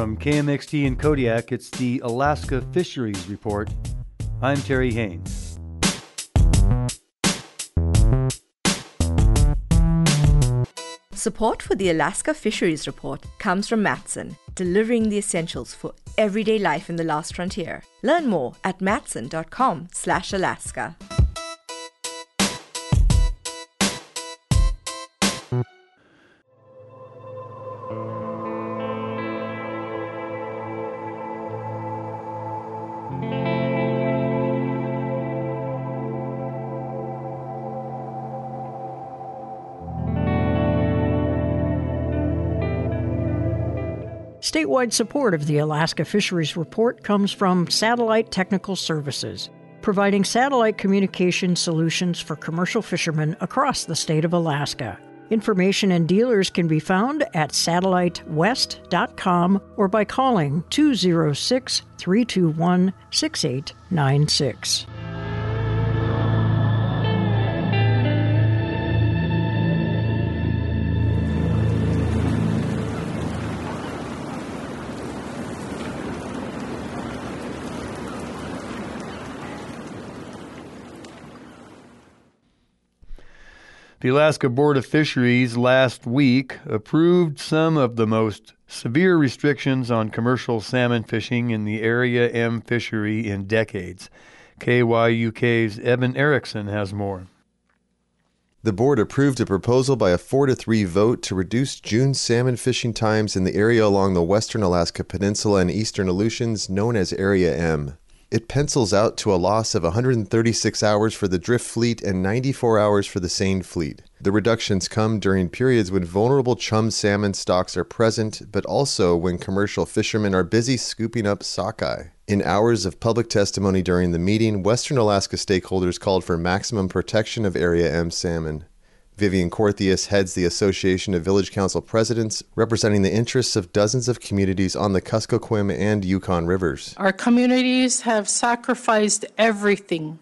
From KMXT in Kodiak, it's the Alaska Fisheries Report. I'm Terry Haynes. Support for the Alaska Fisheries Report comes from Matson, delivering the essentials for everyday life in the last frontier. Learn more at matson.com/Alaska. Statewide support of the Alaska Fisheries Report comes from Satellite Technical Services, providing satellite communication solutions for commercial fishermen across the state of Alaska. Information and dealers can be found at satellitewest.com or by calling 206-321-6896. The Alaska Board of Fisheries last week approved some of the most severe restrictions on commercial salmon fishing in the Area M fishery in decades. KYUK's Evan Erickson has more. The board approved a proposal by a 4-3 vote to reduce June salmon fishing times in the area along the western Alaska Peninsula and eastern Aleutians known as Area M. It pencils out to a loss of 136 hours for the drift fleet and 94 hours for the seine fleet. The reductions come during periods when vulnerable chum salmon stocks are present, but also when commercial fishermen are busy scooping up sockeye. In hours of public testimony during the meeting, Western Alaska stakeholders called for maximum protection of Area M salmon. Vivian Corthius heads the Association of Village Council Presidents, representing the interests of dozens of communities on the Kuskokwim and Yukon rivers. Our communities have sacrificed everything.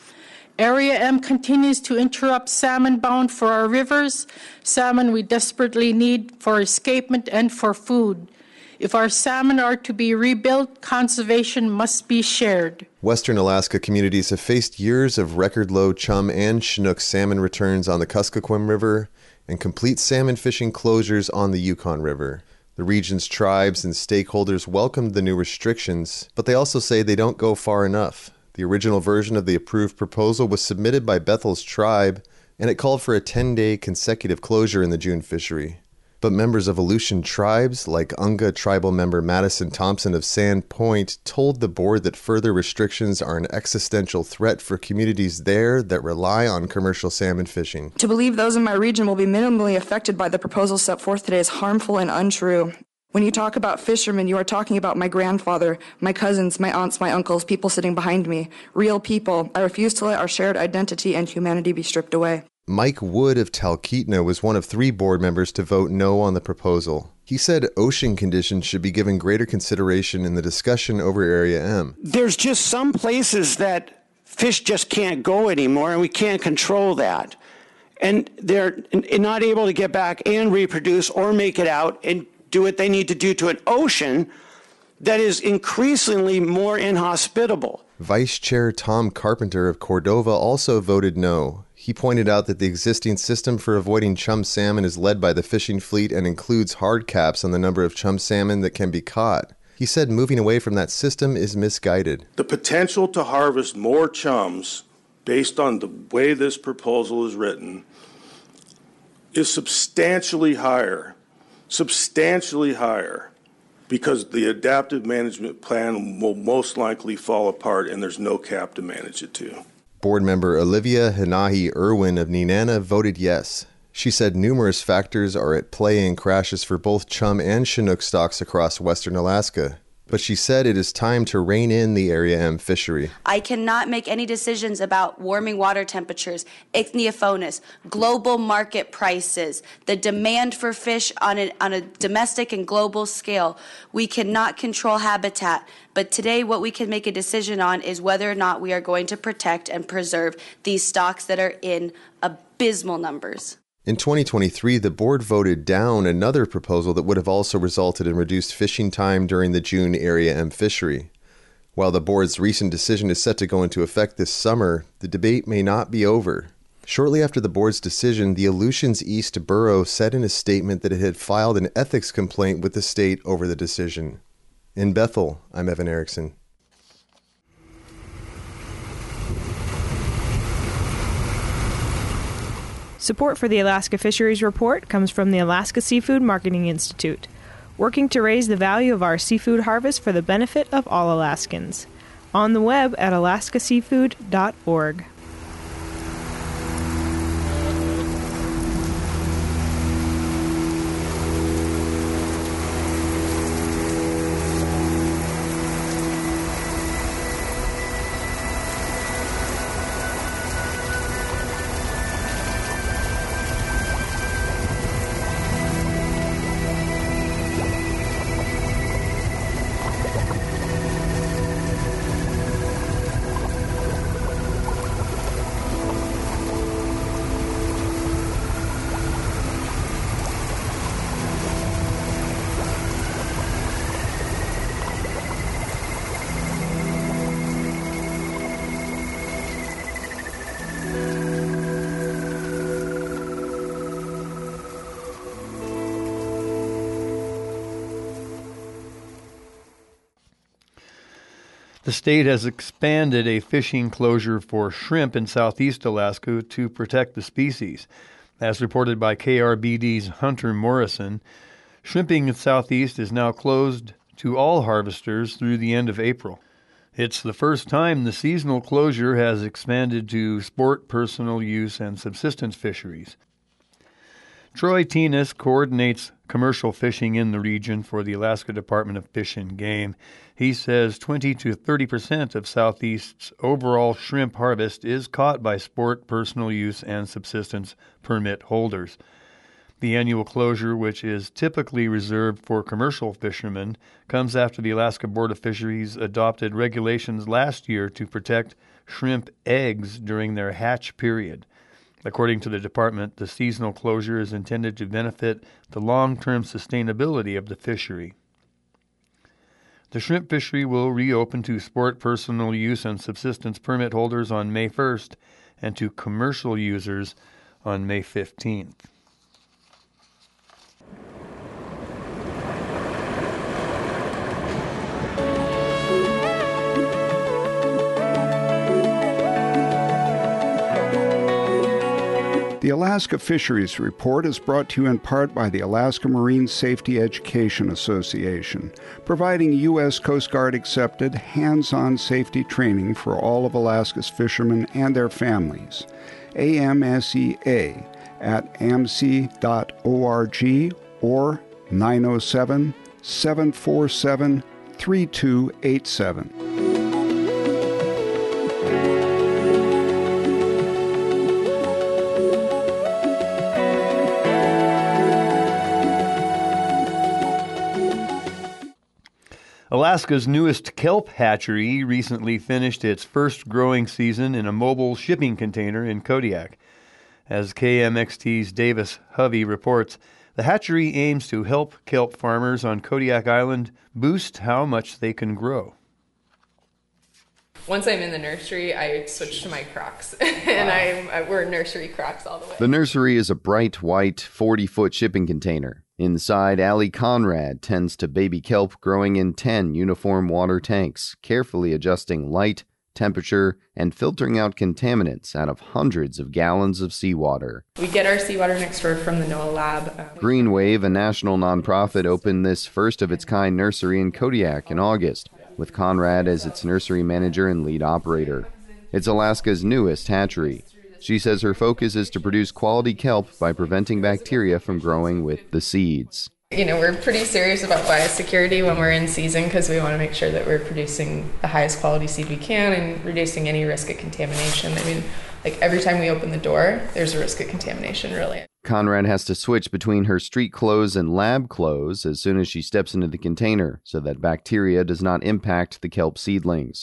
Area M continues to interrupt salmon bound for our rivers, salmon we desperately need for escapement and for food. If our salmon are to be rebuilt, conservation must be shared. Western Alaska communities have faced years of record-low chum and Chinook salmon returns on the Kuskokwim River and complete salmon fishing closures on the Yukon River. The region's tribes and stakeholders welcomed the new restrictions, but they also say they don't go far enough. The original version of the approved proposal was submitted by Bethel's tribe, and it called for a 10-day consecutive closure in the June fishery. But members of Aleutian tribes, like Unga tribal member Madison Thompson of Sand Point, told the board that further restrictions are an existential threat for communities there that rely on commercial salmon fishing. To believe those in my region will be minimally affected by the proposal set forth today is harmful and untrue. When you talk about fishermen, you are talking about my grandfather, my cousins, my aunts, my uncles, people sitting behind me. Real people. I refuse to let our shared identity and humanity be stripped away. Mike Wood of Talkeetna was one of 3 board members to vote no on the proposal. He said ocean conditions should be given greater consideration in the discussion over Area M. There's just some places that fish just can't go anymore, and we can't control that. And they're not able to get back and reproduce or make it out and do what they need to do to an ocean that is increasingly more inhospitable. Vice Chair Tom Carpenter of Cordova also voted no. He pointed out that the existing system for avoiding chum salmon is led by the fishing fleet and includes hard caps on the number of chum salmon that can be caught. He said moving away from that system is misguided. The potential to harvest more chums, based on the way this proposal is written, is substantially higher, because the adaptive management plan will most likely fall apart and there's no cap to manage it to. Board member Olivia Hanahi Irwin of Nenana voted yes. She said numerous factors are at play in crashes for both chum and Chinook stocks across western Alaska. But she said it is time to rein in the Area M fishery. I cannot make any decisions about warming water temperatures, ichthyophonus, global market prices, the demand for fish on a domestic and global scale. We cannot control habitat. But today what we can make a decision on is whether or not we are going to protect and preserve these stocks that are in abysmal numbers. In 2023, the board voted down another proposal that would have also resulted in reduced fishing time during the June Area M fishery. While the board's recent decision is set to go into effect this summer, the debate may not be over. Shortly after the board's decision, the Aleutians East Borough said in a statement that it had filed an ethics complaint with the state over the decision. In Bethel, I'm Evan Erickson. Support for the Alaska Fisheries Report comes from the Alaska Seafood Marketing Institute, working to raise the value of our seafood harvest for the benefit of all Alaskans. On the web at alaskaseafood.org. The state has expanded a fishing closure for shrimp in southeast Alaska to protect the species. As reported by KRBD's Hunter Morrison, shrimping in southeast is now closed to all harvesters through the end of April. It's the first time the seasonal closure has expanded to sport, personal use, and subsistence fisheries. Troy Tinas coordinates commercial fishing in the region for the Alaska Department of Fish and Game. He says 20 to 30% of Southeast's overall shrimp harvest is caught by sport, personal use, and subsistence permit holders. The annual closure, which is typically reserved for commercial fishermen, comes after the Alaska Board of Fisheries adopted regulations last year to protect shrimp eggs during their hatch period. According to the department, the seasonal closure is intended to benefit the long-term sustainability of the fishery. The shrimp fishery will reopen to sport, personal use, and subsistence permit holders on May 1st and to commercial users on May 15th. The Alaska Fisheries Report is brought to you in part by the Alaska Marine Safety Education Association, providing U.S. Coast Guard accepted hands-on safety training for all of Alaska's fishermen and their families. AMSEA at amc.org or 907-747-3287. Alaska's newest kelp hatchery recently finished its first growing season in a mobile shipping container in Kodiak. As KMXT's Davis Hovey reports, the hatchery aims to help kelp farmers on Kodiak Island boost how much they can grow. Once I'm in the nursery, I switch to my Crocs, and we're nursery Crocs all the way. The nursery is a bright white 40-foot shipping container. Inside, Allie Conrad tends to baby kelp growing in 10 uniform water tanks, carefully adjusting light, temperature, and filtering out contaminants out of hundreds of gallons of seawater. We get our seawater next door from the NOAA lab. Green Wave, a national nonprofit, opened this first-of-its-kind nursery in Kodiak in August, with Conrad as its nursery manager and lead operator. It's Alaska's newest hatchery. She says her focus is to produce quality kelp by preventing bacteria from growing with the seeds. You know, we're pretty serious about biosecurity when we're in season because we want to make sure that we're producing the highest quality seed we can and reducing any risk of contamination. I mean, like every time we open the door, there's a risk of contamination, really. Conrad has to switch between her street clothes and lab clothes as soon as she steps into the container so that bacteria does not impact the kelp seedlings.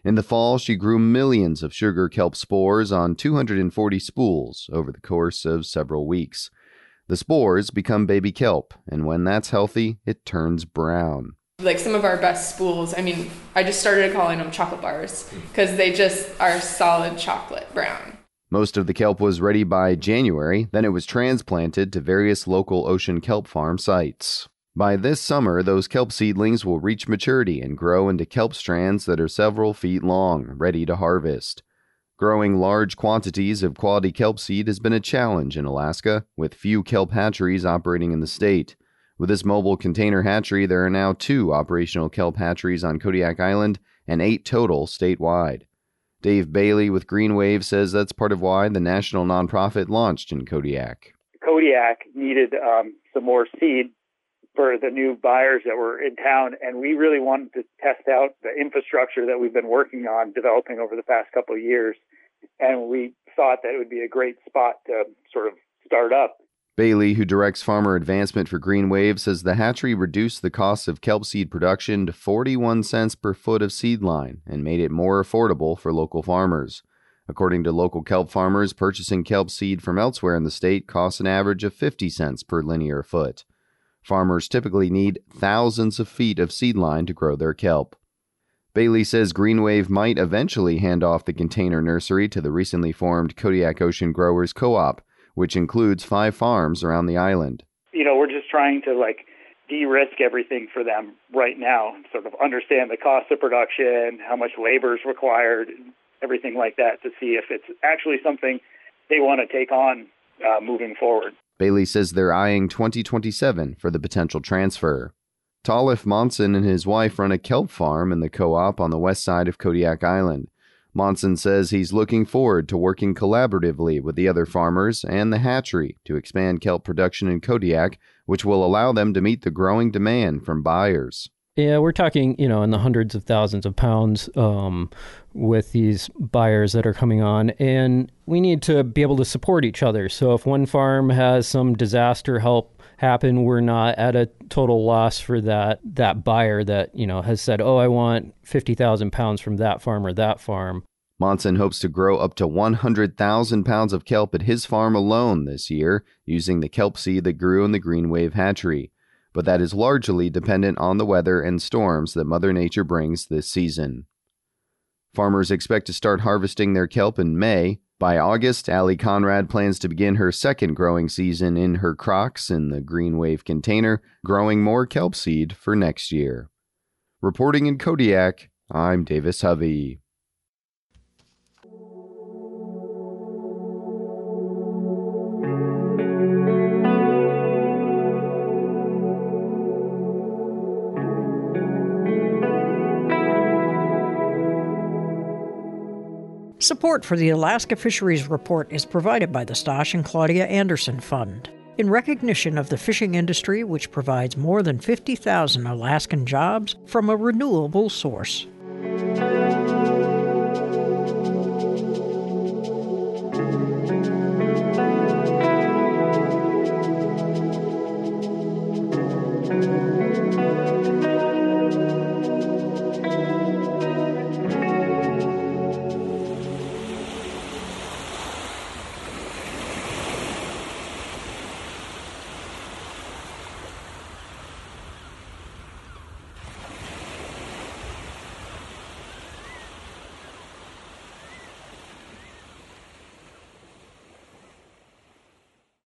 In the fall, she grew millions of sugar kelp spores on 240 spools over the course of several weeks. The spores become baby kelp, and when that's healthy, it turns brown. Like some of our best spools, I just started calling them chocolate bars because they just are solid chocolate brown. Most of the kelp was ready by January, then it was transplanted to various local ocean kelp farm sites. By this summer, those kelp seedlings will reach maturity and grow into kelp strands that are several feet long, ready to harvest. Growing large quantities of quality kelp seed has been a challenge in Alaska, with few kelp hatcheries operating in the state. With this mobile container hatchery, there are now 2 operational kelp hatcheries on Kodiak Island and 8 total statewide. Dave Bailey with Green Wave says that's part of why the national nonprofit launched in Kodiak. Kodiak needed some more seed for the new buyers that were in town, and we really wanted to test out the infrastructure that we've been working on developing over the past couple of years, and we thought that it would be a great spot to sort of start up. Bailey, who directs farmer advancement for Green Wave, says the hatchery reduced the cost of kelp seed production to 41 cents per foot of seed line and made it more affordable for local farmers. According to local kelp farmers, purchasing kelp seed from elsewhere in the state costs an average of 50 cents per linear foot. Farmers typically need thousands of feet of seed line to grow their kelp. Bailey says Green Wave might eventually hand off the container nursery to the recently formed Kodiak Ocean Growers Co-op, which includes 5 farms around the island. We're just trying to de-risk everything for them right now, sort of understand the cost of production, how much labor is required, everything like that, to see if it's actually something they want to take on moving forward. Bailey says they're eyeing 2027 for the potential transfer. Talif Monson and his wife run a kelp farm in the co-op on the west side of Kodiak Island. Monson says he's looking forward to working collaboratively with the other farmers and the hatchery to expand kelp production in Kodiak, which will allow them to meet the growing demand from buyers. Yeah, we're talking, in the hundreds of thousands of pounds with these buyers that are coming on, and we need to be able to support each other. So if one farm has some disaster help happen, we're not at a total loss for that buyer that, has said, I want 50,000 pounds from that farm or that farm. Monson hopes to grow up to 100,000 pounds of kelp at his farm alone this year, using the kelp seed that grew in the Green Wave hatchery. But that is largely dependent on the weather and storms that Mother Nature brings this season. Farmers expect to start harvesting their kelp in May. By August, Allie Conrad plans to begin her second growing season in her crocks in the Green Wave container, growing more kelp seed for next year. Reporting in Kodiak, I'm Davis Hovey. Support for the Alaska Fisheries Report is provided by the Stosh and Claudia Anderson Fund, in recognition of the fishing industry, which provides more than 50,000 Alaskan jobs from a renewable source.